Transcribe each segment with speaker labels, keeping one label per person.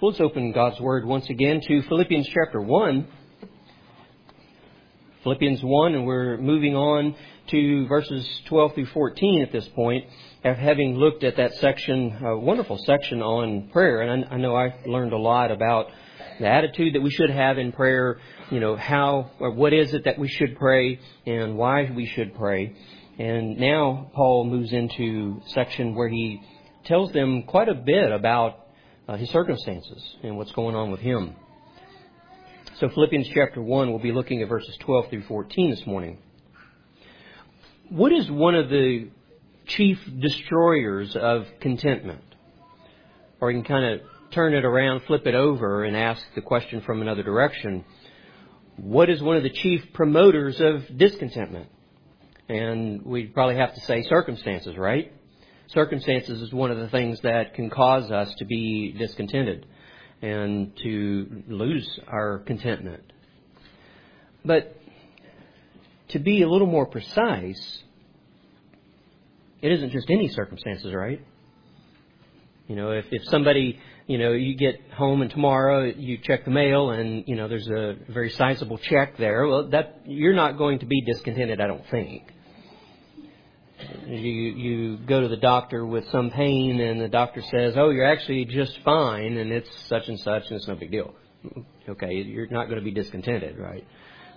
Speaker 1: Well, let's open God's Word once again to Philippians chapter 1. Philippians 1, and we're moving on to verses 12 through 14 at this point, having looked at that section, a wonderful section on prayer. And I know I learned a lot about the attitude that we should have in prayer, how or what is it that we should pray and why we should pray. And now Paul moves into a section where he tells them quite a bit about his circumstances and what's going on with him. So Philippians chapter 1, we'll be looking at verses 12 through 14 this morning. What is one of the chief destroyers of contentment? Or you can kind of turn it around, flip it over, and ask the question from another direction. What is one of the chief promoters of discontentment? And we'd probably have to say circumstances, right? Circumstances is one of the things that can cause us to be discontented and to lose our contentment. But to be a little more precise, it isn't just any circumstances, right? If somebody, you get home and tomorrow you check the mail and, there's a very sizable check there, well, that you're not going to be discontented, I don't think. You go to the doctor with some pain and the doctor says, oh, you're actually just fine and it's such and such and it's no big deal. Okay, you're not going to be discontented, right?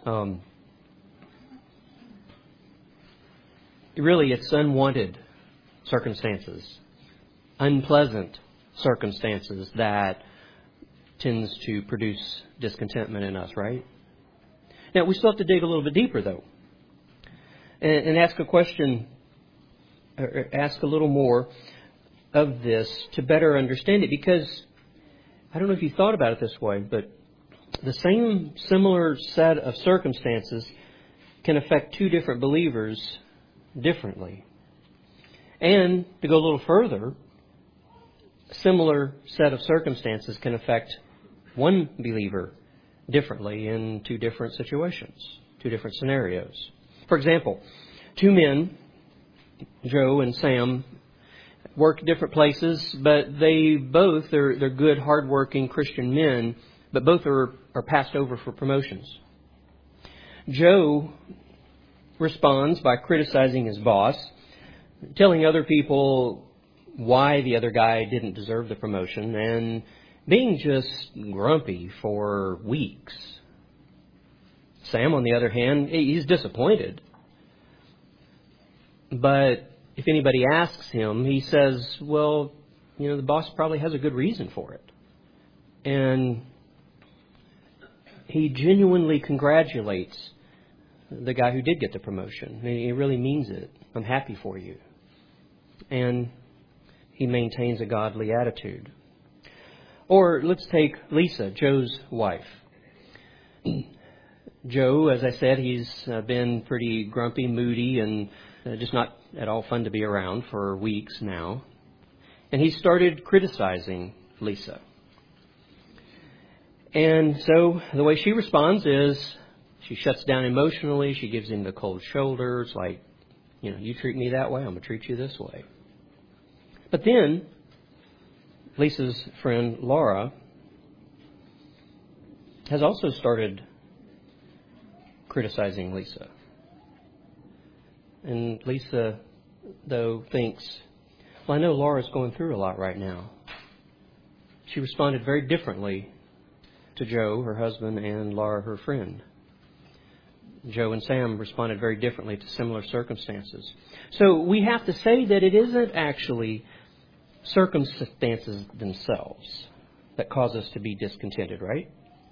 Speaker 1: Really, it's unwanted circumstances, unpleasant circumstances that tends to produce discontentment in us, right? Now, we still have to dig a little bit deeper, though, and ask a question, or ask a little more of this to better understand it, because I don't know if you thought about it this way, but the same similar set of circumstances can affect two different believers differently. And to go a little further, a similar set of circumstances can affect one believer differently in two different situations, two different scenarios. For example, two men, Joe and Sam, work different places, but they're good, hardworking Christian men, but both are passed over for promotions. Joe responds by criticizing his boss, telling other people why the other guy didn't deserve the promotion, and being just grumpy for weeks. Sam, on the other hand, he's disappointed. But if anybody asks him, he says, well, the boss probably has a good reason for it. And he genuinely congratulates the guy who did get the promotion. He really means it. I'm happy for you. And he maintains a godly attitude. Or let's take Lisa, Joe's wife. Joe, as I said, he's been pretty grumpy, moody, and just not at all fun to be around for weeks now. And he started criticizing Lisa. And so the way she responds is she shuts down emotionally. She gives him the cold shoulders, like, you treat me that way, I'm going to treat you this way. But then Lisa's friend Laura has also started criticizing Lisa. And Lisa, though, thinks, well, I know Laura's going through a lot right now. She responded very differently to Joe, her husband, and Laura, her friend. Joe and Sam responded very differently to similar circumstances. So we have to say that it isn't actually circumstances themselves that cause us to be discontented, right?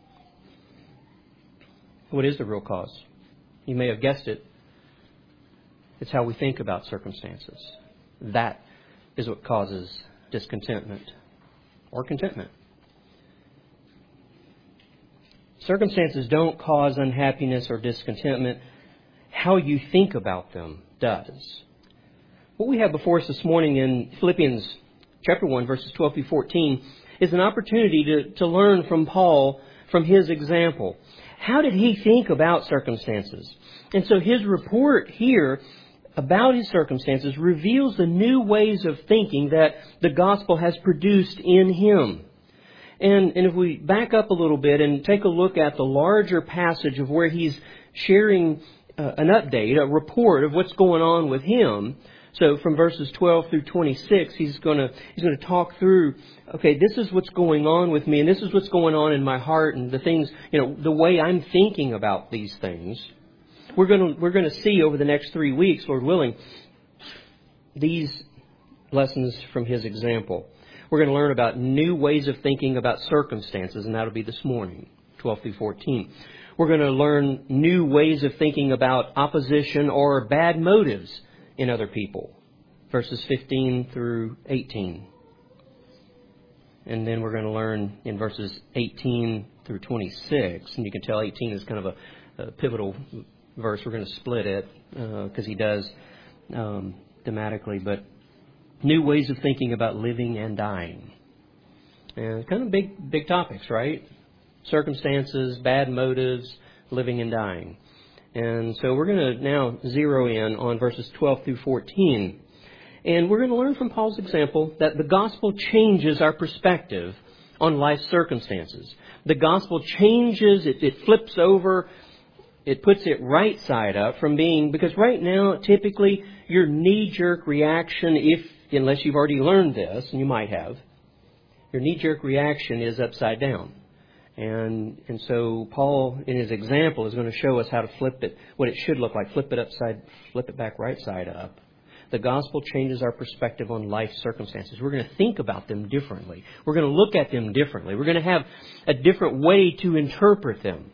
Speaker 1: What is the real cause? You may have guessed it. It's how we think about circumstances. That is what causes discontentment or contentment. Circumstances don't cause unhappiness or discontentment. How you think about them does. What we have before us this morning in Philippians chapter 1, verses 12 through 14, is an opportunity to learn from Paul, from his example. How did he think about circumstances? And so his report here about his circumstances reveals the new ways of thinking that the gospel has produced in him. And if we back up a little bit and take a look at the larger passage of where he's sharing an update, a report of what's going on with him. So from verses 12 through 26, he's going to talk through, okay, this is what's going on with me, and this is what's going on in my heart, and the things, the way I'm thinking about these things. We're going to see over the next 3 weeks, Lord willing, these lessons from his example. We're going to learn about new ways of thinking about circumstances, and that'll be this morning, 12 through 14. We're going to learn new ways of thinking about opposition or bad motives in other people, verses 15 through 18. And then we're going to learn in verses 18 through 26, and you can tell 18 is kind of a pivotal verse. We're going to split it because he does thematically, but new ways of thinking about living and dying. And kind of big topics, right? Circumstances, bad motives, living and dying. And so we're going to now zero in on verses 12 through 14. And we're going to learn from Paul's example that the gospel changes our perspective on life's circumstances. The gospel changes, it flips over, it puts it right side up from being, because right now, typically, your knee-jerk reaction, unless you've already learned this, and you might have, your knee-jerk reaction is upside down. And so Paul, in his example, is going to show us how to flip it, what it should look like. Flip it back right side up. The gospel changes our perspective on life circumstances. We're going to think about them differently. We're going to look at them differently. We're going to have a different way to interpret them.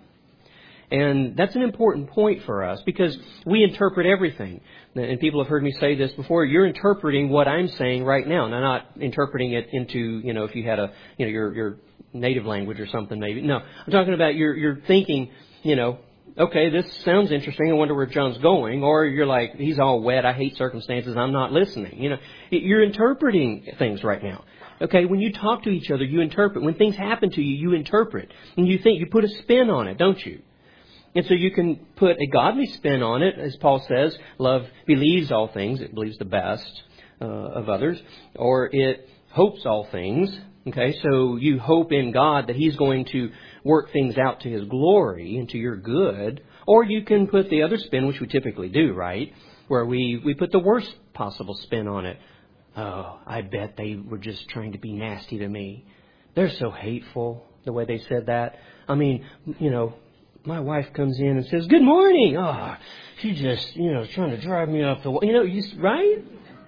Speaker 1: And that's an important point for us because we interpret everything. And people have heard me say this before. You're interpreting what I'm saying right now. And I'm not interpreting it into, if you had your native language or something maybe. No, I'm talking about you're thinking, okay, this sounds interesting. I wonder where John's going. Or you're like, he's all wet. I hate circumstances. I'm not listening. You're interpreting things right now. Okay, when you talk to each other, you interpret. When things happen to you, you interpret. And you think, you put a spin on it, don't you? And so you can put a godly spin on it, as Paul says, love believes all things, it believes the best of others, or it hopes all things. Okay, so you hope in God that He's going to work things out to His glory and to your good. Or you can put the other spin, which we typically do, right, where we put the worst possible spin on it. Oh, I bet they were just trying to be nasty to me. They're so hateful, the way they said that. I mean, my wife comes in and says, "Good morning." Oh, she just, trying to drive me off the wall. Right?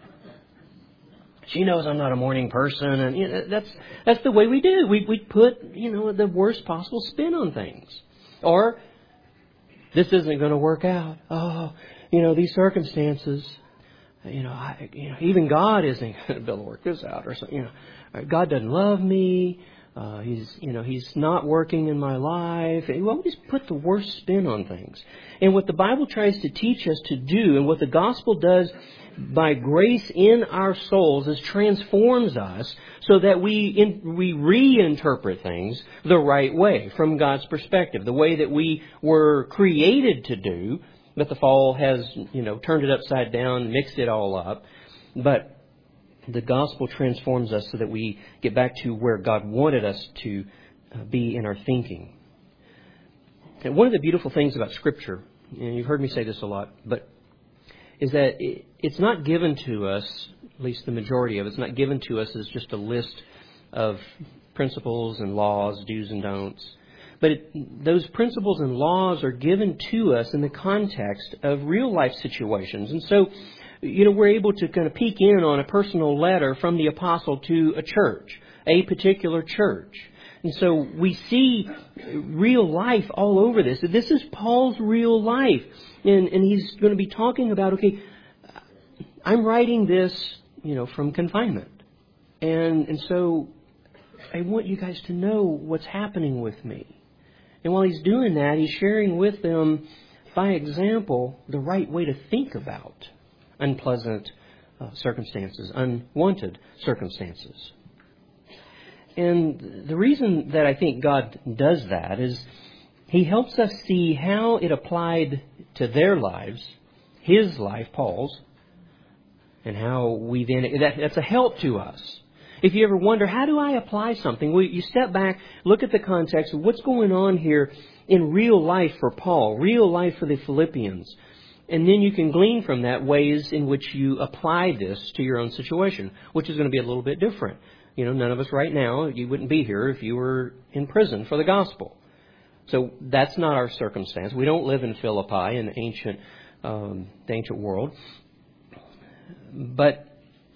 Speaker 1: She knows I'm not a morning person, and that's the way we do. We put, the worst possible spin on things. Or, this isn't going to work out. Oh, these circumstances, even God isn't going to be able to work this out, or something. God doesn't love me. He's not working in my life. We always put the worst spin on things. And what the Bible tries to teach us to do, and what the gospel does by grace in our souls, is transforms us so that we reinterpret things the right way from God's perspective, the way that we were created to do, but the fall has, turned it upside down, mixed it all up. But the gospel transforms us so that we get back to where God wanted us to be in our thinking. And one of the beautiful things about Scripture, and you've heard me say this a lot, but is that it's not given to us, at least the majority of it's not given to us as just a list of principles and laws, do's and don'ts. But those principles and laws are given to us in the context of real life situations. And so, we're able to kind of peek in on a personal letter from the apostle to a church, a particular church. And so we see real life all over this. This is Paul's real life. And he's going to be talking about, okay, I'm writing this, from confinement. And so I want you guys to know what's happening with me. And while he's doing that, he's sharing with them, by example, the right way to think about unpleasant circumstances, unwanted circumstances. And the reason that I think God does that is He helps us see how it applied to their lives, his life, Paul's, and how we then, that's a help to us. If you ever wonder, how do I apply something? Well, you step back, look at the context of what's going on here in real life for Paul, real life for the Philippians. And then you can glean from that ways in which you apply this to your own situation, which is going to be a little bit different. None of us right now, you wouldn't be here if you were in prison for the gospel. So that's not our circumstance. We don't live in Philippi, in the ancient world. But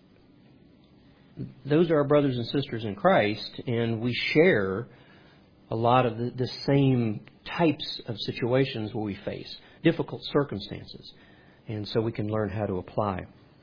Speaker 1: those are our brothers and sisters in Christ, and we share a lot of the same types of situations where we face difficult circumstances. And so we can learn how to apply.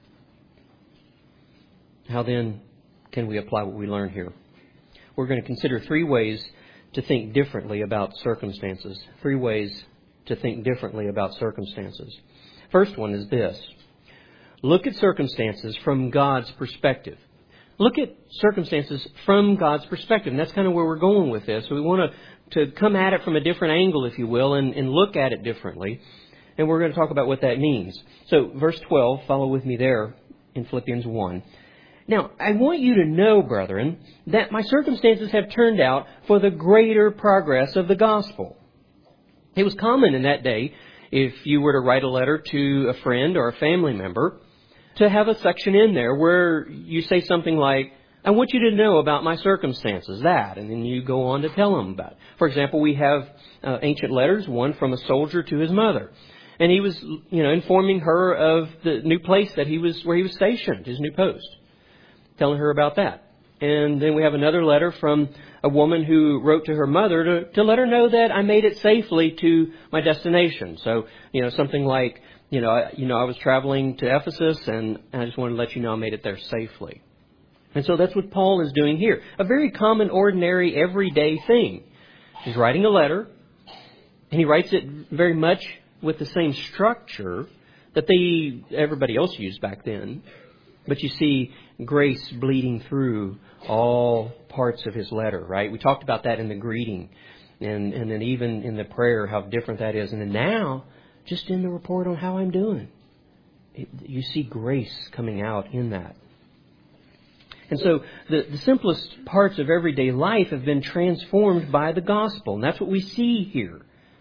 Speaker 1: How then can we apply what we learn here? We're going to consider 3 ways to think differently about circumstances. 3 ways to think differently about circumstances. First one is this. Look at circumstances from God's perspective. Look at circumstances from God's perspective. And that's kind of where we're going with this. So we want to come at it from a different angle, if you will, and look at it differently. And we're going to talk about what that means. So verse 12, follow with me there in Philippians 1. Now, I want you to know, brethren, that my circumstances have turned out for the greater progress of the gospel. It was common in that day, if you were to write a letter to a friend or a family member, to have a section in there where you say something like, I want you to know about my circumstances, that, and then you go on to tell them about it. For example, we have ancient letters, one from a soldier to his mother. And he was, informing her of the new place where he was stationed, his new post, telling her about that. And then we have another letter from a woman who wrote to her mother to let her know that I made it safely to my destination. So, something like, I was traveling to Ephesus and I just wanted to let you know I made it there safely. And so that's what Paul is doing here. A very common, ordinary, everyday thing. He's writing a letter, and he writes it very much with the same structure that everybody else used back then. But you see grace bleeding through all parts of his letter, right? We talked about that in the greeting, and then even in the prayer, how different that is. And then now, just in the report on how I'm doing, you see grace coming out in that. And so the simplest parts of everyday life have been transformed by the gospel. And that's what we see here.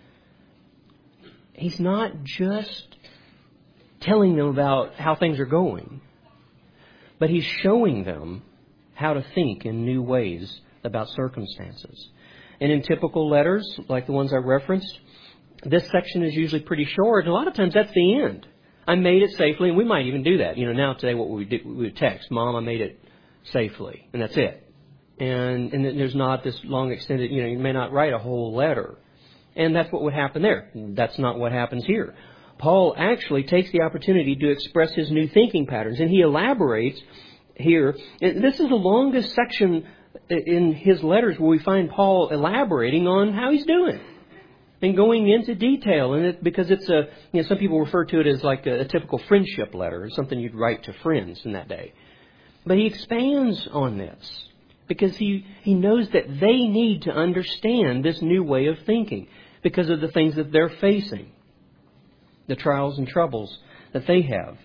Speaker 1: He's not just telling them about how things are going, but he's showing them how to think in new ways about circumstances. And in typical letters, like the ones I referenced, this section is usually pretty short. And a lot of times that's the end. I made it safely. And we might even do that. Now today what we would text, Mom, I made it safely. And that's it. And then there's not this long extended, you may not write a whole letter. And that's what would happen there. That's not what happens here. Paul actually takes the opportunity to express his new thinking patterns. And he elaborates here. This is the longest section in his letters where we find Paul elaborating on how he's doing and going into detail. And because it's some people refer to it as like a typical friendship letter, something you'd write to friends in that day. But he expands on this because he knows that they need to understand this new way of thinking because of the things that they're facing, the trials and troubles that they have.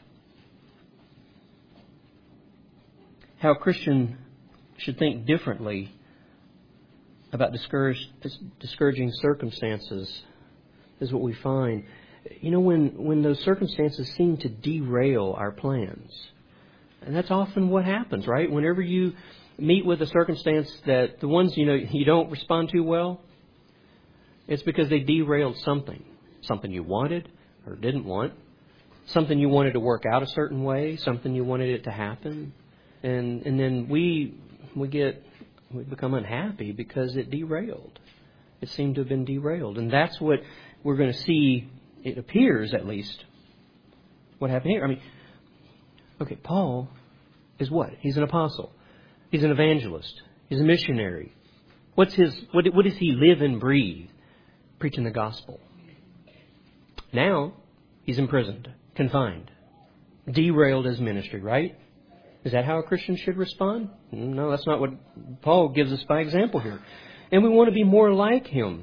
Speaker 1: How a Christian should think differently about discouraging circumstances is what we find. When those circumstances seem to derail our plans. And that's often what happens, right? Whenever you meet with a circumstance that the ones you don't respond to well, it's because they derailed something you wanted or didn't want, something you wanted to work out a certain way, something you wanted it to happen, and then we become unhappy because it derailed. It seemed to have been derailed, and that's what we're going to see. It appears, at least, what happened here. Okay, Paul is what? He's an apostle. He's an evangelist. He's a missionary. What does he live and breathe? Preaching the gospel. Now, he's imprisoned, confined, derailed his ministry, right? Is that how a Christian should respond? No, that's not what Paul gives us by example here. And we want to be more like him.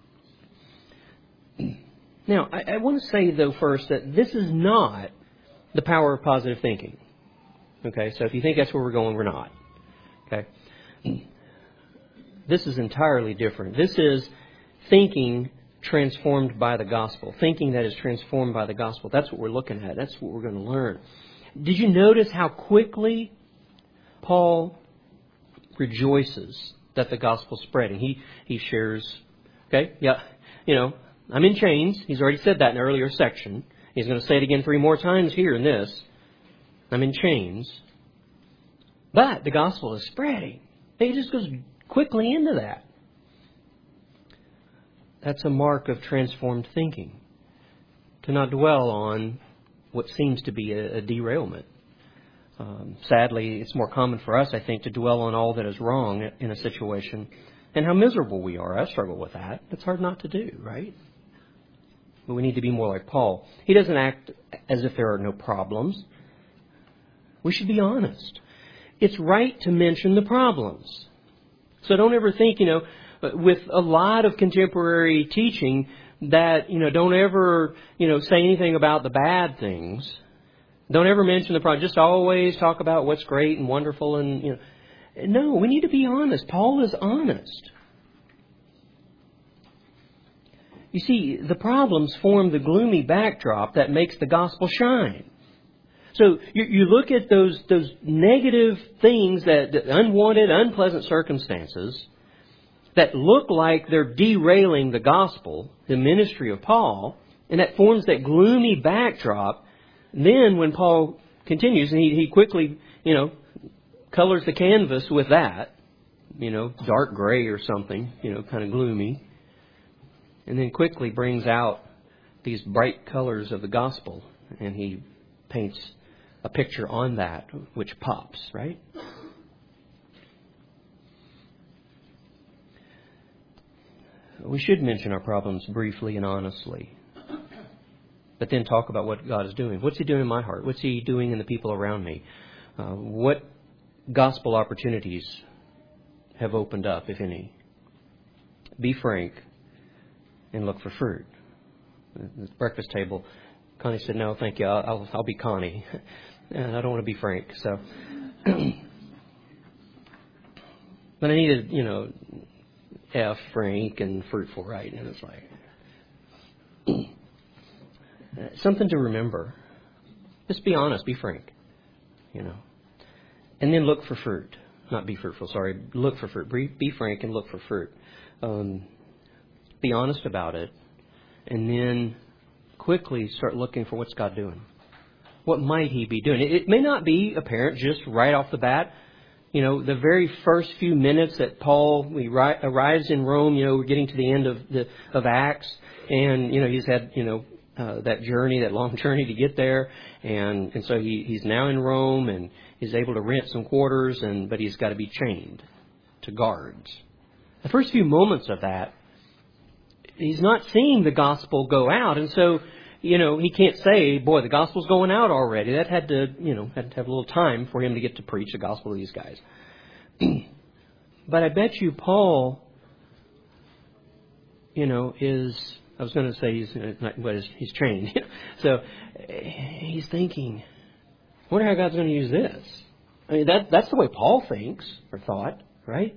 Speaker 1: Now, I want to say, though, first, that this is not the power of positive thinking. Okay, so if you think that's where we're going, we're not. Okay? This is entirely different. This is thinking transformed by the gospel. Thinking that is transformed by the gospel. That's what we're looking at. That's what we're going to learn. Did you notice how quickly Paul rejoices that the gospel's spreading? He shares, okay, yeah, I'm in chains. He's already said that in an earlier section. He's going to say it again 3 more times here in this. I'm in chains. But the gospel is spreading. He just goes quickly into that. That's a mark of transformed thinking. To not dwell on what seems to be a derailment. Sadly, it's more common for us, I think, to dwell on all that is wrong in a situation and how miserable we are. I struggle with that. It's hard not to do, right? But we need to be more like Paul. He doesn't act as if there are no problems. We should be honest. It's right to mention the problems. So don't ever think, with a lot of contemporary teaching that, don't ever, say anything about the bad things. Don't ever mention the problem. Just always talk about what's great and wonderful and, No, we need to be honest. Paul is honest. You see, the problems form the gloomy backdrop that makes the gospel shine. So you look at those negative things, that unwanted, unpleasant circumstances that look like they're derailing the gospel, the ministry of Paul, and that forms that gloomy backdrop. Then when Paul continues, and he quickly, colors the canvas with that, dark gray or something, kind of gloomy, and then quickly brings out these bright colors of the gospel, and he paints a picture on that which pops, right? We should mention our problems briefly and honestly, but then talk about what God is doing. What's He doing in my heart? What's He doing in the people around me? What gospel opportunities have opened up, if any? Be frank and look for fruit. At the breakfast table, Connie said, "No, thank you. I'll be Connie, and I don't want to be Frank." So, but I needed, F, Frank, and fruitful, right? And it's like something to remember. Just be honest, be frank, and then look for fruit. Not be fruitful. Sorry, look for fruit. Be frank and look for fruit. Be honest about it, and then quickly start looking for what's God doing. What might He be doing? It may not be apparent just right off the bat. The very first few minutes that Paul arrives in Rome, we're getting to the end of Acts, and he's had that journey, that long journey to get there, and so he's now in Rome, and he's able to rent some quarters, but he's got to be chained to guards. The first few moments of that, he's not seeing the gospel go out, and so he can't say, "Boy, the gospel's going out already." That had to have a little time for him to get to preach the gospel to these guys. But I bet you Paul, is, I was going to say he's trained. So he's thinking, I wonder how God's going to use this. I mean, that's the way Paul thinks or thought, right?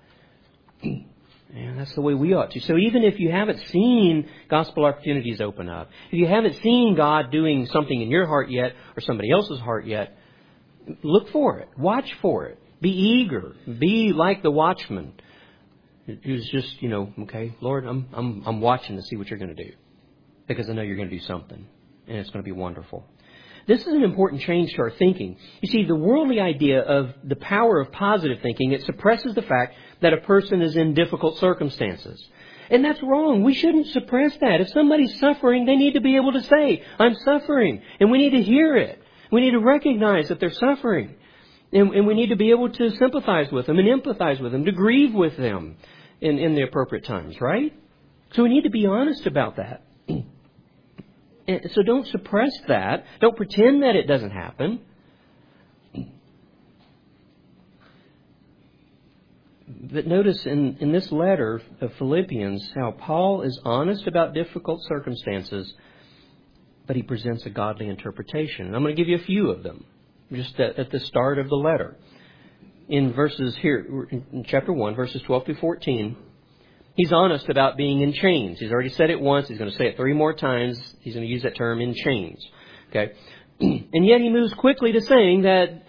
Speaker 1: And that's the way we ought to. So even if you haven't seen gospel opportunities open up, if you haven't seen God doing something in your heart yet or somebody else's heart yet, look for it. Watch for it. Be eager. Be like the watchman who's just, okay, Lord, I'm watching to see what you're going to do, because I know you're going to do something, and it's going to be wonderful. This is an important change to our thinking. You see, the worldly idea of the power of positive thinking, it suppresses the fact that a person is in difficult circumstances. And that's wrong. We shouldn't suppress that. If somebody's suffering, they need to be able to say, "I'm suffering." And we need to hear it. We need to recognize that they're suffering. And we need to be able to sympathize with them and empathize with them, to grieve with them in the appropriate times, right? So we need to be honest about that. So don't suppress that. Don't pretend that it doesn't happen. But notice in this letter of Philippians how Paul is honest about difficult circumstances, but he presents a godly interpretation. And I'm going to give you a few of them just at the start of the letter. in verses here, in chapter 1, verses 12 through 14, he's honest about being in chains. He's already said it once. He's going to say it 3 more times. He's going to use that term, in chains. Okay? And yet he moves quickly to saying that,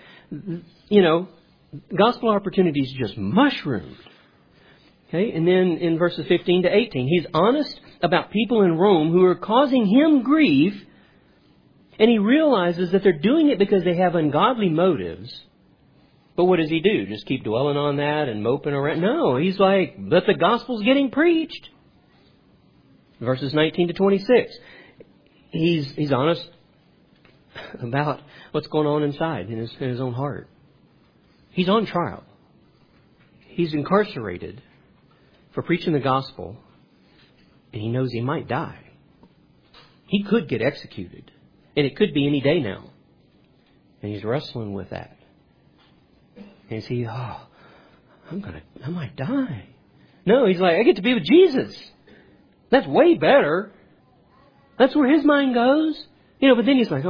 Speaker 1: gospel opportunities just mushroomed. Okay? And then in verses 15 to 18, he's honest about people in Rome who are causing him grief, and he realizes that they're doing it because they have ungodly motives. But what does he do? Just keep dwelling on that and moping around? No, he's like, but the gospel's getting preached. Verses 19 to 26. He's honest about what's going on inside in his own heart. He's on trial. He's incarcerated for preaching the gospel, and he knows he might die. He could get executed, and it could be any day now. And he's wrestling with that. And he's I might die. No, he's like, I get to be with Jesus. That's way better. That's where his mind goes. But then he's like,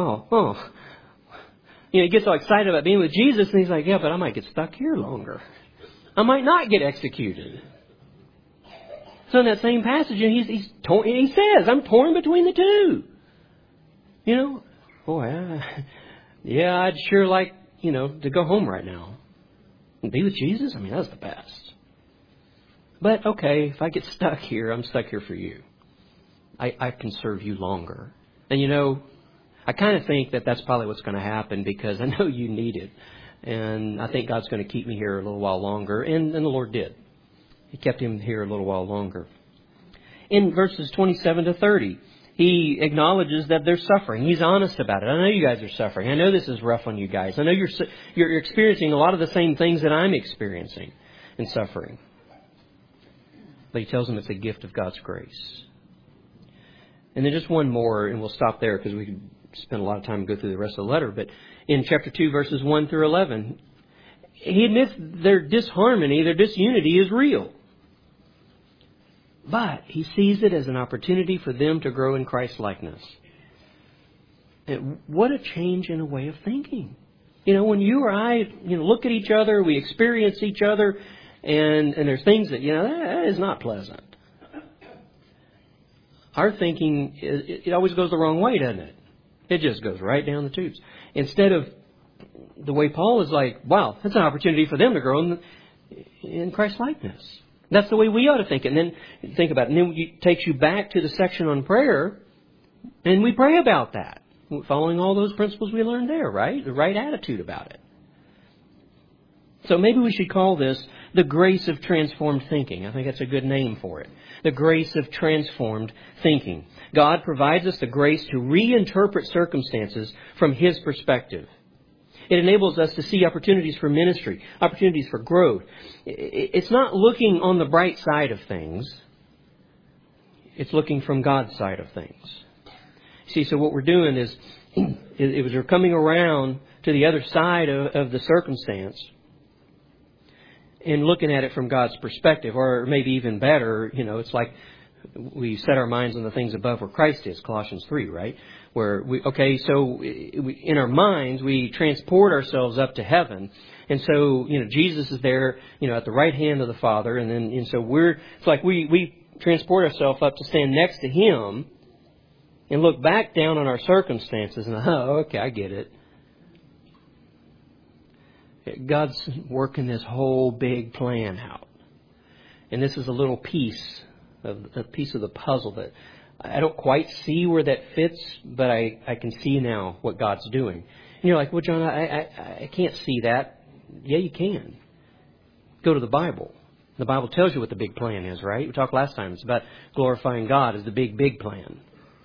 Speaker 1: he gets all excited about being with Jesus, and he's like, yeah, but I might get stuck here longer. I might not get executed. So in that same passage, he says, I'm torn between the two. I'd sure like, to go home right now and be with Jesus. I mean, that's the best. But okay, if I get stuck here, I'm stuck here for you. I can serve you longer. And I kind of think that that's probably what's going to happen, because I know you need it. And I think God's going to keep me here a little while longer. And the Lord did. He kept him here a little while longer. In verses 27 to 30, he acknowledges that they're suffering. He's honest about it. I know you guys are suffering. I know this is rough on you guys. I know you're experiencing a lot of the same things that I'm experiencing in suffering. But he tells them it's a gift of God's grace. And then just one more, and we'll stop there because we could spend a lot of time and go through the rest of the letter. But in chapter 2, verses 1 through 11, he admits their disharmony, their disunity is real. But he sees it as an opportunity for them to grow in Christ-likeness. And what a change in a way of thinking. When you or I, look at each other, we experience each other, and there's things that, that is not pleasant. Our thinking, it always goes the wrong way, doesn't it? It just goes right down the tubes. Instead of the way Paul is like, wow, that's an opportunity for them to grow in Christ-likeness. That's the way we ought to think. And then think about it. And then it takes you back to the section on prayer, and we pray about that, following all those principles we learned there, right? The right attitude about it. So maybe we should call this the grace of transformed thinking. I think that's a good name for it. The grace of transformed thinking. God provides us the grace to reinterpret circumstances from His perspective. It enables us to see opportunities for ministry, opportunities for growth. It's not looking on the bright side of things. It's looking from God's side of things. See, so what we're doing is we're coming around to the other side of the circumstance and looking at it from God's perspective, or maybe even better, it's like we set our minds on the things above where Christ is, Colossians 3, right? Where in our minds, we transport ourselves up to heaven. And so, Jesus is there, at the right hand of the Father. And so it's like we transport ourselves up to stand next to Him and look back down on our circumstances and, okay, I get it. God's working this whole big plan out. And this is a little piece of the puzzle that I don't quite see where that fits, but I can see now what God's doing. And you're like, well, John, I can't see that. Yeah, you can. Go to the Bible. The Bible tells you what the big plan is, right? We talked last time. It's about glorifying God as the big plan.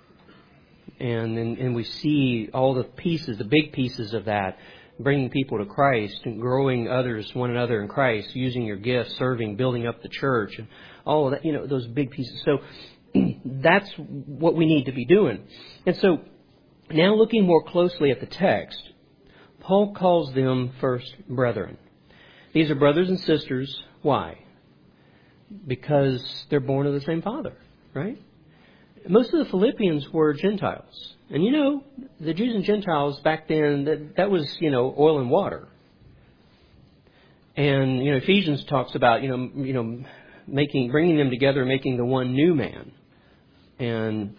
Speaker 1: And we see all the pieces, the big pieces of that, bringing people to Christ and growing one another in Christ, using your gifts, serving, building up the church, and all of that, those big pieces. So that's what we need to be doing. And so now looking more closely at the text, Paul calls them first brethren. These are brothers and sisters. Why? Because they're born of the same Father, right? Most of the Philippians were Gentiles. And the Jews and Gentiles back then, that was, oil and water. And, Ephesians talks about, bringing them together, making the one new man. And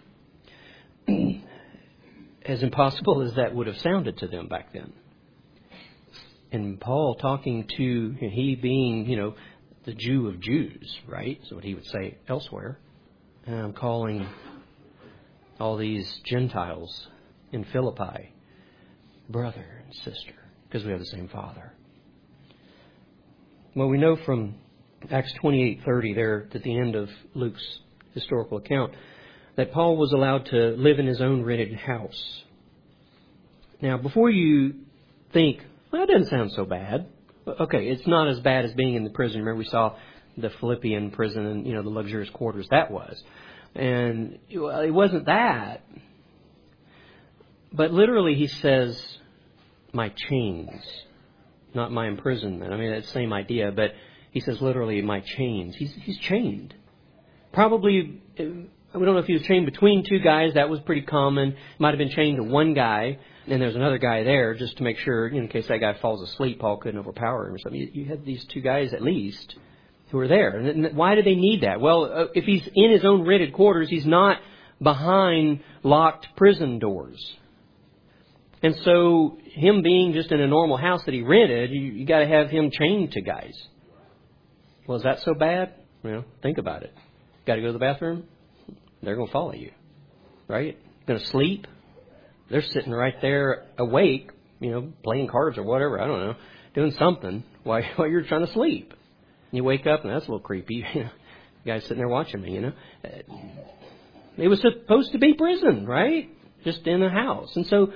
Speaker 1: as impossible as that would have sounded to them back then. And Paul talking to, he being, the Jew of Jews, right? That's what he would say elsewhere. And I'm calling all these Gentiles in Philippi brother and sister, because we have the same Father. Well, we know from Acts 28:30 there at the end of Luke's historical account that Paul was allowed to live in his own rented house. Now, before you think, well, that doesn't sound so bad. Okay, it's not as bad as being in the prison. Remember, we saw the Philippian prison and, the luxurious quarters that was. And it wasn't that. But literally, he says, my chains, not my imprisonment. I mean, that's the same idea, but he says literally, my chains. He's chained. Probably, we don't know if he was chained between two guys. That was pretty common. Might have been chained to one guy, and there's another guy there just to make sure, in case that guy falls asleep, Paul couldn't overpower him or something. You had these two guys at least who were there. And why do they need that? Well, if he's in his own rented quarters, he's not behind locked prison doors. And so, him being just in a normal house that he rented, you got to have him chained to guys. Well, is that so bad? Think about it. Got to go to the bathroom? They're going to follow you, right? Going to sleep? They're sitting right there awake, playing cards or whatever, I don't know, doing something while you're trying to sleep. And you wake up and that's a little creepy. The guy's sitting there watching me, It was supposed to be prison, right? Just in a house. And so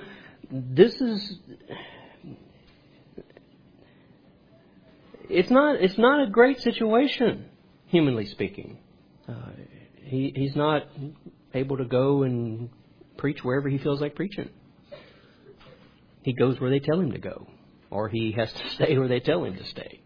Speaker 1: it's not a great situation, humanly speaking. He's not able to go and preach wherever he feels like preaching. He goes where they tell him to go, or he has to stay where they tell him to stay.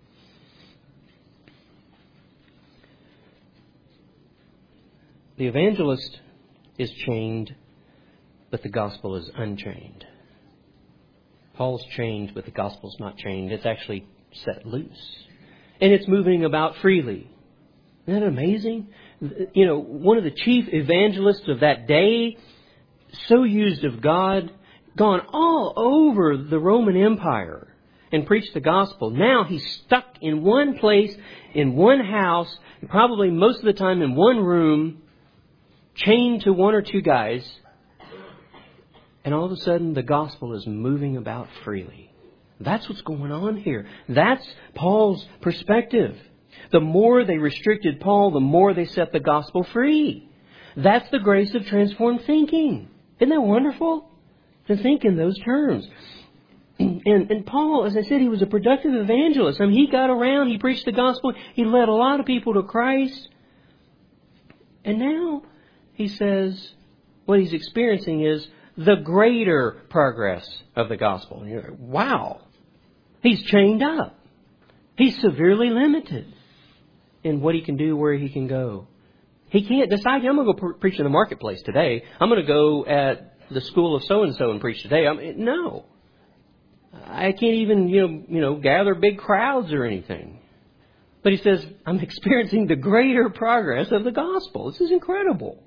Speaker 1: The evangelist is chained, but the gospel is unchained. Paul's chained, but the gospel's not chained. It's actually set loose. And it's moving about freely. Isn't that amazing? One of the chief evangelists of that day, so used of God, gone all over the Roman Empire and preached the gospel. Now he's stuck in one place, in one house, and probably most of the time in one room, chained to one or two guys. And all of a sudden, the gospel is moving about freely. That's what's going on here. That's Paul's perspective. The more they restricted Paul, the more they set the gospel free. That's the grace of transformed thinking. Isn't that wonderful? To think in those terms. And Paul, as I said, he was a productive evangelist. I mean, he got around, he preached the gospel, he led a lot of people to Christ. And now he says what he's experiencing is the greater progress of the gospel. And you're like, wow, he's chained up. He's severely limited in what he can do, where he can go. He can't decide, I'm going to go preach in the marketplace today. I'm going to go at the school of so-and-so and preach today. No. I can't even, gather big crowds or anything. But he says, I'm experiencing the greater progress of the gospel. This is incredible.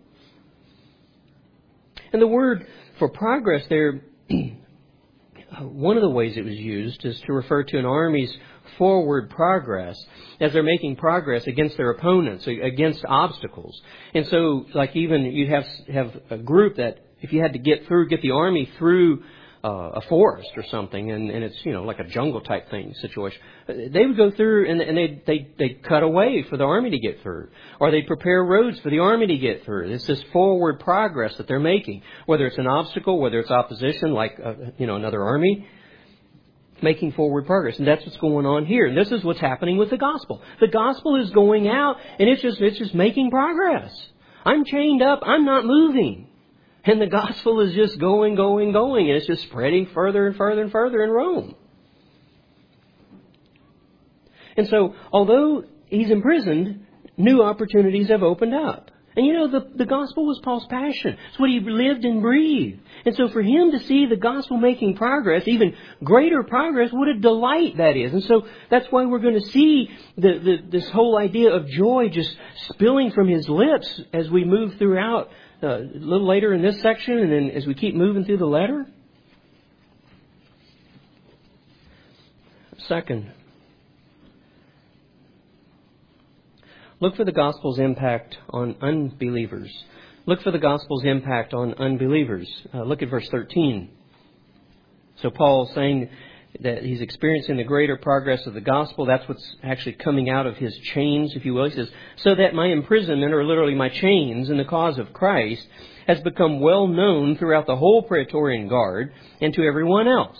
Speaker 1: And the word for progress there, one of the ways it was used is to refer to an army's forward progress as they're making progress against their opponents, against obstacles. And so, like even you have a group that if you had to get the army through a forest or something, and it's like a jungle type thing situation, they would go through and they cut away for the army to get through, or they prepare roads for the army to get through. It's this forward progress that they're making, whether it's an obstacle, whether it's opposition, like another army, making forward progress. And that's what's going on here. And this is what's happening with the gospel. The gospel is going out, and it's just making progress. I'm chained up. I'm not moving. And the gospel is just going. And it's just spreading further and further and further in Rome. And so, although he's imprisoned, new opportunities have opened up. And the gospel was Paul's passion. It's what he lived and breathed. And so for him to see the gospel making progress, even greater progress, what a delight that is. And so that's why we're going to see this whole idea of joy just spilling from his lips as we move throughout a little later in this section and then as we keep moving through the letter. Second, look for the gospel's impact on unbelievers. Look for the gospel's impact on unbelievers. Look at verse 13. So Paul's saying that he's experiencing the greater progress of the gospel. That's what's actually coming out of his chains, if you will. He says, so that my imprisonment, or literally my chains, in the cause of Christ, has become well known throughout the whole Praetorian Guard and to everyone else.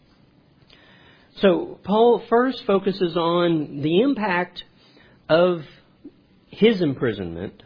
Speaker 1: So Paul first focuses on the impact of his imprisonment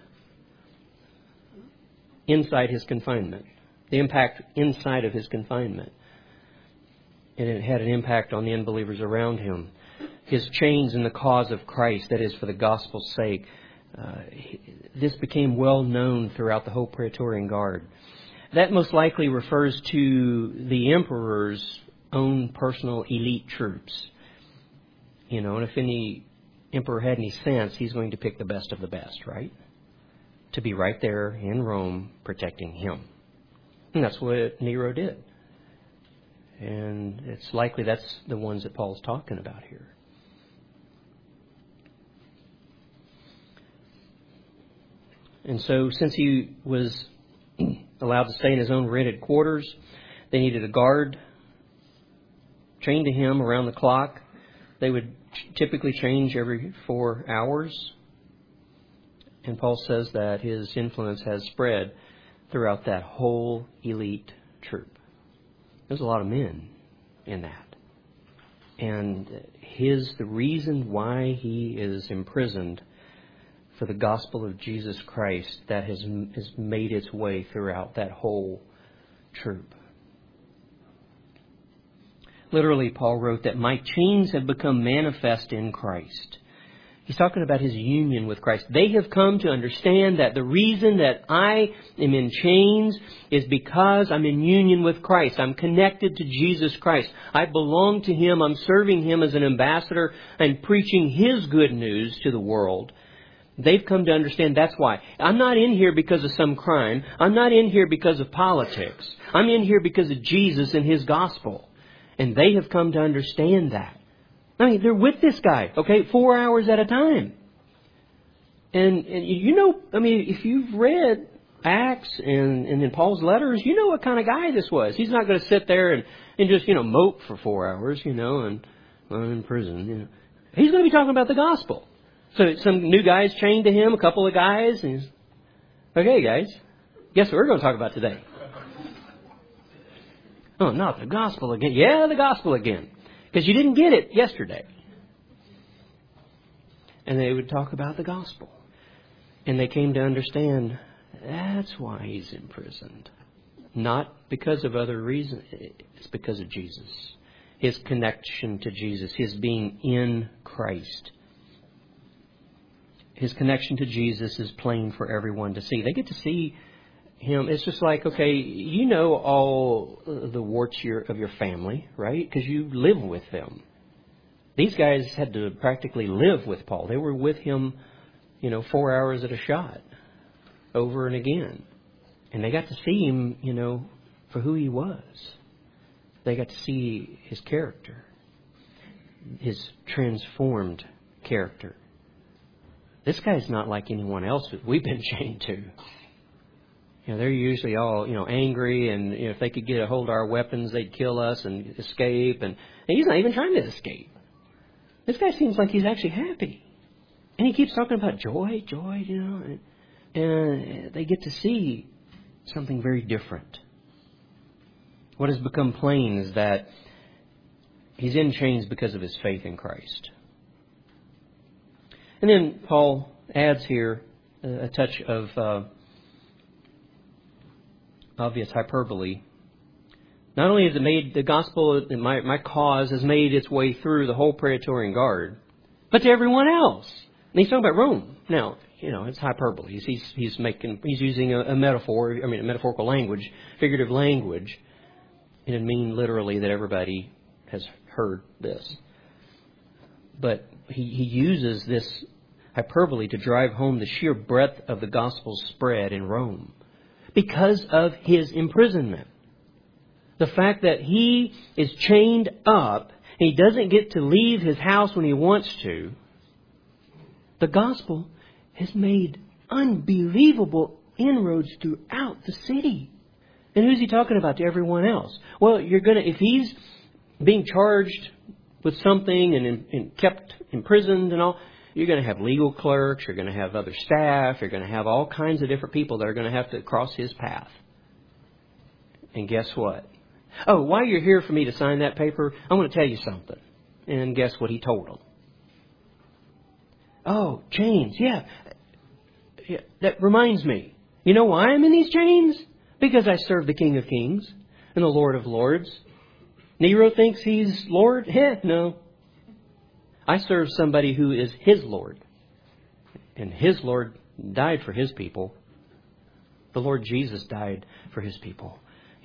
Speaker 1: inside his confinement. The impact inside of his confinement. And it had an impact on the unbelievers around him. His chains in the cause of Christ, that is for the gospel's sake. This became well known throughout the whole Praetorian Guard. That most likely refers to the emperor's own personal elite troops. And if any emperor had any sense, he's going to pick the best of the best, right? To be right there in Rome protecting him. And that's what Nero did. And it's likely that's the ones that Paul's talking about here. And so since he was allowed to stay in his own rented quarters, they needed a guard chained to him around the clock. They would typically change every 4 hours. And Paul says that his influence has spread throughout that whole elite troop. There's a lot of men in that. And the reason why he is imprisoned for the gospel of Jesus Christ, that has made its way throughout that whole troop. Literally, Paul wrote that my chains have become manifest in Christ. He's talking about his union with Christ. They have come to understand that the reason that I am in chains is because I'm in union with Christ. I'm connected to Jesus Christ. I belong to Him. I'm serving Him as an ambassador and preaching His good news to the world. They've come to understand that's why. I'm not in here because of some crime. I'm not in here because of politics. I'm in here because of Jesus and His gospel. And they have come to understand that. I mean, they're with this guy, 4 hours at a time. And if you've read Acts and in Paul's letters, you know what kind of guy this was. He's not going to sit there and just, mope for 4 hours, and I'm in prison. He's going to be talking about the gospel. So some new guys chained to him, a couple of guys, and he's, okay, guys, guess what we're going to talk about today? Oh, not the gospel again. Yeah, the gospel again. Because you didn't get it yesterday. And they would talk about the gospel. And they came to understand that's why he's imprisoned. Not because of other reasons. It's because of Jesus. His connection to Jesus. His being in Christ. His connection to Jesus is plain for everyone to see. They get to see Him. It's just like, all the warts of your family, right? Because you live with them. These guys had to practically live with Paul. They were with him, 4 hours at a shot, over and again. And they got to see him, for who he was. They got to see his character, his transformed character. This guy's not like anyone else that we've been chained to. They're usually all, angry, and if they could get a hold of our weapons, they'd kill us and escape. And he's not even trying to escape. This guy seems like he's actually happy. And he keeps talking about joy, and they get to see something very different. What has become plain is that he's in chains because of his faith in Christ. And then Paul adds here a touch of obvious hyperbole. Not only has it made the gospel, my cause has made its way through the whole Praetorian Guard, but to everyone else. And he's talking about Rome. Now, it's hyperbole. He's using a metaphor, a metaphorical language, figurative language. It didn't mean literally that everybody has heard this. But he uses this hyperbole to drive home the sheer breadth of the gospel's spread in Rome because of his imprisonment. The fact that he is chained up and he doesn't get to leave his house when he wants to. The gospel has made unbelievable inroads throughout the city. And who's he talking about to everyone else? Well, if he's being charged with something and kept imprisoned and all, you're going to have legal clerks, you're going to have other staff, you're going to have all kinds of different people that are going to have to cross his path. And guess what? Oh, while you're here for me to sign that paper, I want to tell you something. And guess what he told them? Oh, chains, yeah. That reminds me. You know why I'm in these chains? Because I serve the King of Kings and the Lord of Lords. Nero thinks he's Lord? No. I serve somebody who is his Lord. And his Lord died for his people. The Lord Jesus died for his people.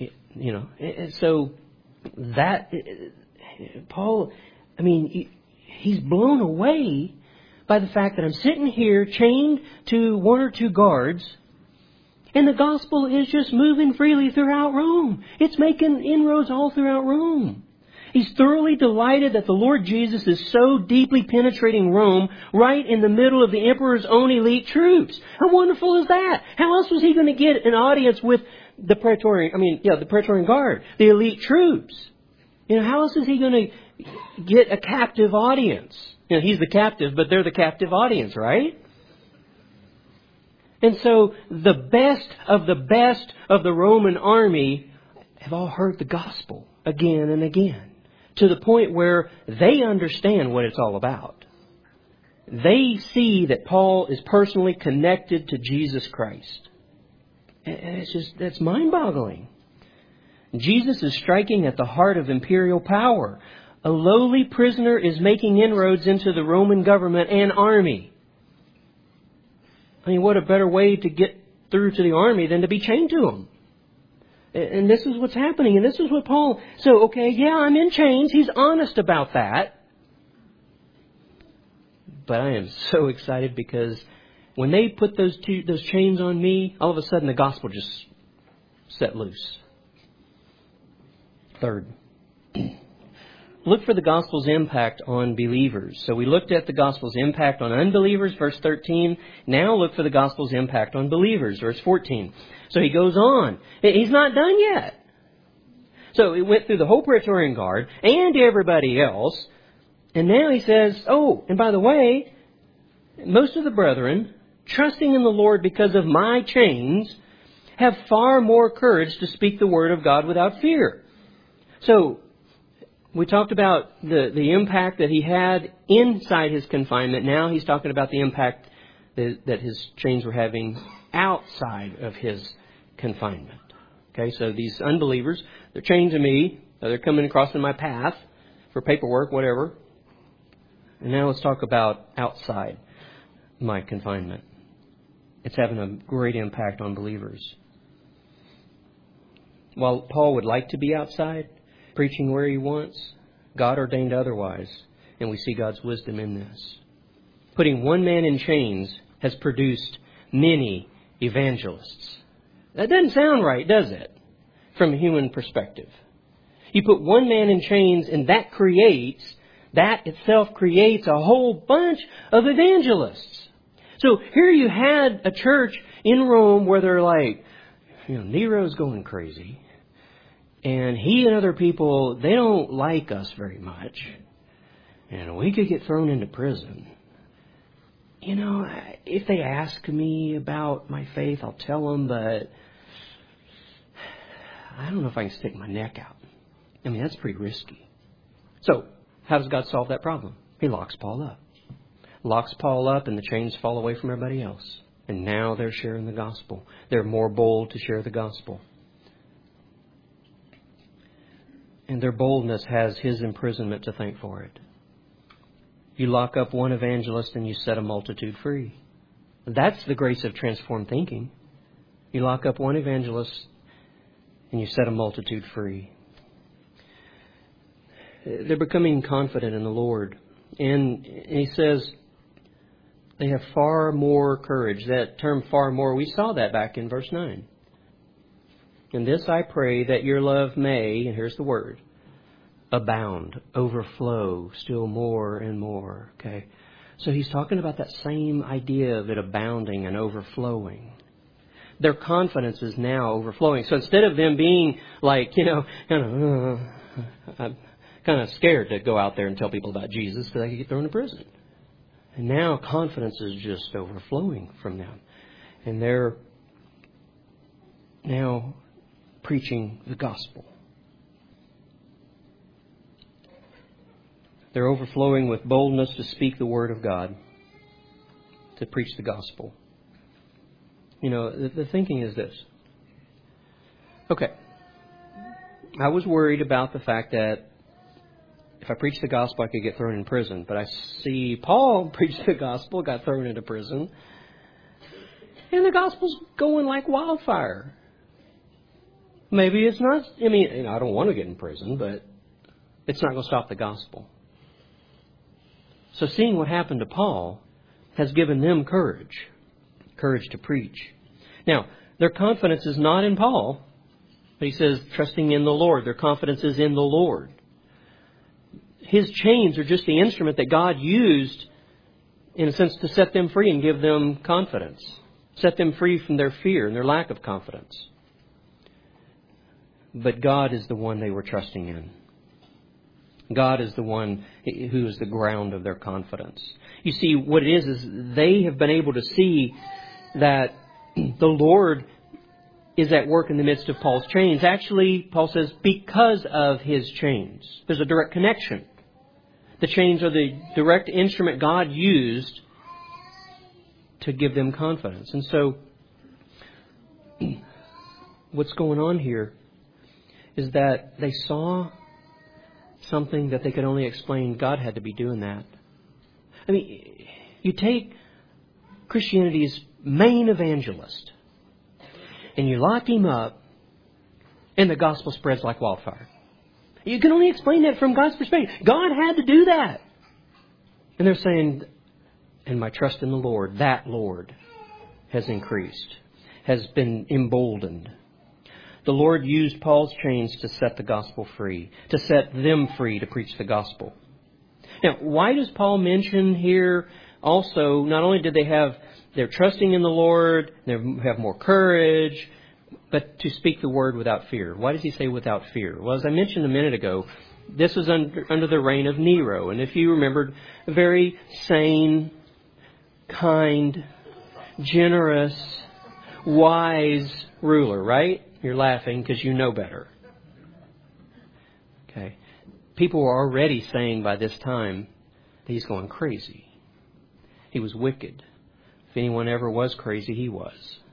Speaker 1: So that Paul, he's blown away by the fact that I'm sitting here chained to one or two guards, and the gospel is just moving freely throughout Rome. It's making inroads all throughout Rome. He's thoroughly delighted that the Lord Jesus is so deeply penetrating Rome right in the middle of the emperor's own elite troops. How wonderful is that? How else was he going to get an audience with the Praetorian Guard, the elite troops? How else is he going to get a captive audience? He's the captive, but they're the captive audience, right? And so the best of the Roman army have all heard the gospel again and again, to the point where they understand what it's all about. They see that Paul is personally connected to Jesus Christ. And that's mind-boggling. Jesus is striking at the heart of imperial power. A lowly prisoner is making inroads into the Roman government and army. What a better way to get through to the army than to be chained to them. And this is what's happening. And this is what Paul... So, I'm in chains. He's honest about that. But I am so excited because when they put those chains on me, all of a sudden the gospel just set loose. Third, look for the gospel's impact on believers. So we looked at the gospel's impact on unbelievers, verse 13. Now look for the gospel's impact on believers, verse 14. So he goes on. He's not done yet. So it went through the whole Praetorian Guard and everybody else. And now he says, and by the way, most of the brethren, trusting in the Lord because of my chains, have far more courage to speak the word of God without fear. So we talked about the impact that he had inside his confinement. Now he's talking about the impact that his chains were having outside of his confinement. Okay, so these unbelievers, they're chained to me. They're coming across in my path for paperwork, whatever. And now let's talk about outside my confinement. It's having a great impact on believers. While Paul would like to be outside, preaching where he wants, God ordained otherwise, and we see God's wisdom in this. Putting one man in chains has produced many evangelists. That doesn't sound right, does it? From a human perspective. You put one man in chains, and that itself creates a whole bunch of evangelists. So here you had a church in Rome where they're like, Nero's going crazy. And he and other people, they don't like us very much. And we could get thrown into prison. If they ask me about my faith, I'll tell them, but I don't know if I can stick my neck out. That's pretty risky. So, how does God solve that problem? He locks Paul up. Locks Paul up and the chains fall away from everybody else. And now they're sharing the gospel. They're more bold to share the gospel. And their boldness has his imprisonment to thank for it. You lock up one evangelist and you set a multitude free. That's the grace of transformed thinking. You lock up one evangelist and you set a multitude free. They're becoming confident in the Lord. And he says they have far more courage. That term far more, we saw that back in verse 9. And this I pray, that your love may, and here's the word, abound, overflow still more and more. Okay. So he's talking about that same idea of it abounding and overflowing. Their confidence is now overflowing. So instead of them being like, I'm kind of scared to go out there and tell people about Jesus because I could get thrown in prison. And now confidence is just overflowing from them. And they're now preaching the gospel. They're overflowing with boldness to speak the word of God, to preach the gospel. The thinking is this. Okay. I was worried about the fact that if I preached the gospel, I could get thrown in prison. But I see Paul preached the gospel, got thrown into prison. And the gospel's going like wildfire. Maybe it's not, I don't want to get in prison, but it's not going to stop the gospel. So seeing what happened to Paul has given them courage to preach. Now, their confidence is not in Paul, but he says trusting in the Lord. Their confidence is in the Lord. His chains are just the instrument that God used, in a sense, to set them free and give them confidence. Set them free from their fear and their lack of confidence. But God is the one they were trusting in. God is the one who is the ground of their confidence. You see, what it is they have been able to see that the Lord is at work in the midst of Paul's chains. Actually, Paul says, because of his chains. There's a direct connection. The chains are the direct instrument God used to give them confidence. And so, what's going on here is that they saw something that they could only explain. God had to be doing that. You take Christianity's main evangelist and you lock him up and the gospel spreads like wildfire. You can only explain that from God's perspective. God had to do that. And they're saying, and my trust in the Lord, that Lord has increased, has been emboldened. The Lord used Paul's chains to set the gospel free, to set them free to preach the gospel. Now, why does Paul mention here also, not only did they're trusting in the Lord, they have more courage, but to speak the word without fear. Why does he say without fear? Well, as I mentioned a minute ago, this was under the reign of Nero. And if you remembered, a very sane, kind, generous, wise ruler, right? You're laughing because you know better. Okay. People were already saying by this time that he's going crazy. He was wicked. If anyone ever was crazy, he was.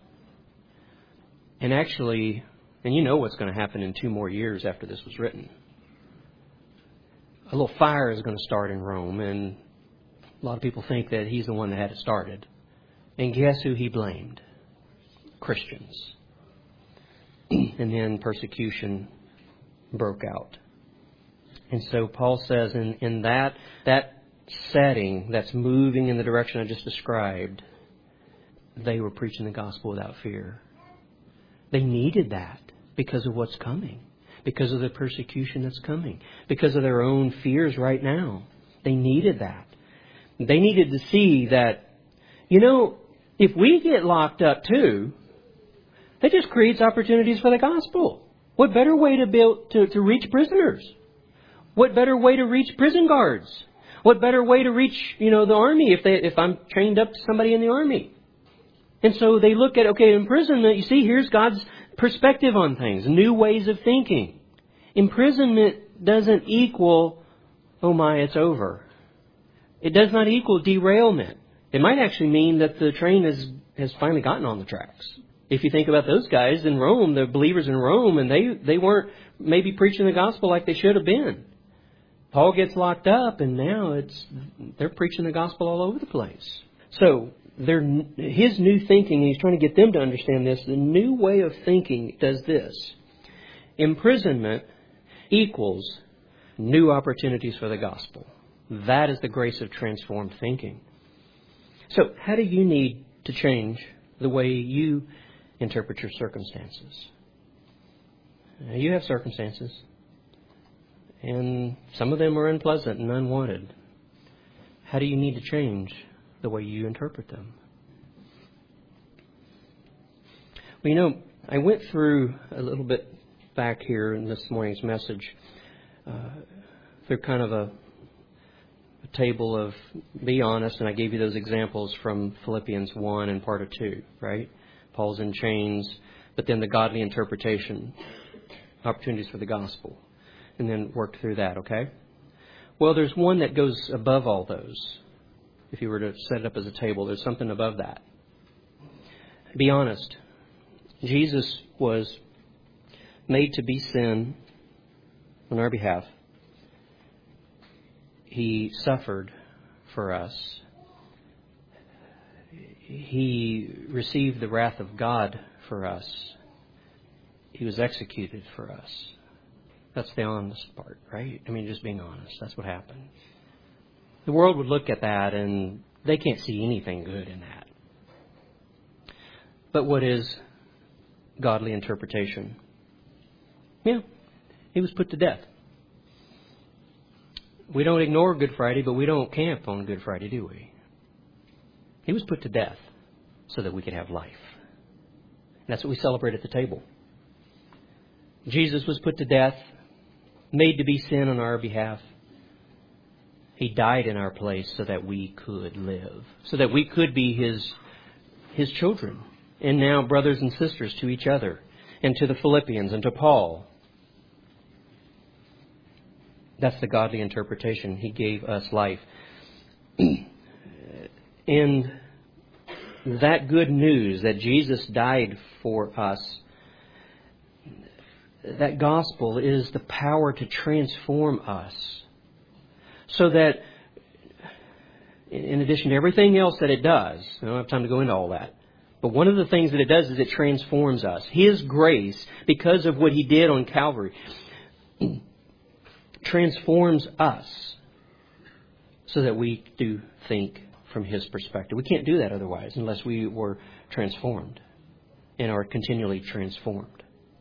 Speaker 1: And actually, and you know what's going to happen in 2 more years after this was written. A little fire is going to start in Rome, and a lot of people think that he's the one that had it started. And guess who he blamed? Christians. And then persecution broke out. And so Paul says in that setting that's moving in the direction I just described, they were preaching the gospel without fear. They needed that because of what's coming, because of the persecution that's coming, because of their own fears right now. They needed that. They needed to see that, if we get locked up too, that just creates opportunities for the gospel. What better way to reach prisoners? What better way to reach prison guards? What better way to reach, the army if I'm trained up to somebody in the army? And so they look at, imprisonment, you see, here's God's perspective on things, new ways of thinking. Imprisonment doesn't equal, oh my, it's over. It does not equal derailment. It might actually mean that the train has finally gotten on the tracks. If you think about those guys in Rome, the believers in Rome, and they weren't maybe preaching the gospel like they should have been. Paul gets locked up, and now they're preaching the gospel all over the place. So his new thinking, he's trying to get them to understand this, the new way of thinking does this. Imprisonment equals new opportunities for the gospel. That is the grace of transformed thinking. So how do you need to change the way you interpret your circumstances? You have circumstances, and some of them are unpleasant and unwanted. How do you need to change the way you interpret them? Well, I went through a little bit back here in this morning's message through kind of a table of be honest, and I gave you those examples from Philippians 1 and part of 2, right? Paul's in chains, but then the godly interpretation, opportunities for the gospel, and then worked through that, okay? Well, there's one that goes above all those. If you were to set it up as a table, there's something above that. Be honest. Jesus was made to be sin on our behalf. He suffered for us. He received the wrath of God for us. He was executed for us. That's the honest part, right? I mean, just being honest. That's what happened. The world would look at that and they can't see anything good in that. But what is godly interpretation? Yeah, he was put to death. We don't ignore Good Friday, but we don't camp on Good Friday, do we? He was put to death so that we could have life. And that's what we celebrate at the table. Jesus was put to death, made to be sin on our behalf. He died in our place so that we could live, so that we could be His children, and now brothers and sisters to each other, and to the Philippians, and to Paul. That's the godly interpretation. He gave us life. And that good news that Jesus died for us, that gospel is the power to transform us. So that, in addition to everything else that it does, I don't have time to go into all that, but one of the things that it does is it transforms us. His grace, because of what He did on Calvary, transforms us so that we do think from His perspective. We can't do that otherwise unless we were transformed and are continually transformed.